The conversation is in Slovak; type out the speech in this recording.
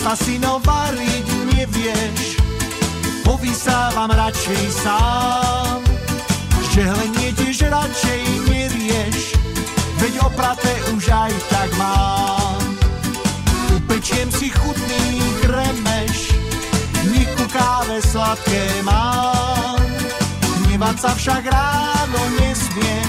Masino variť nevieš, povysávam radšej sám. Žehlenie tiež radšej nerieš, veď opraté už aj tak mám. Upečiem si chutný kremeš, nech ku káve sladké mám. Hnevať sa však ráno nesmie,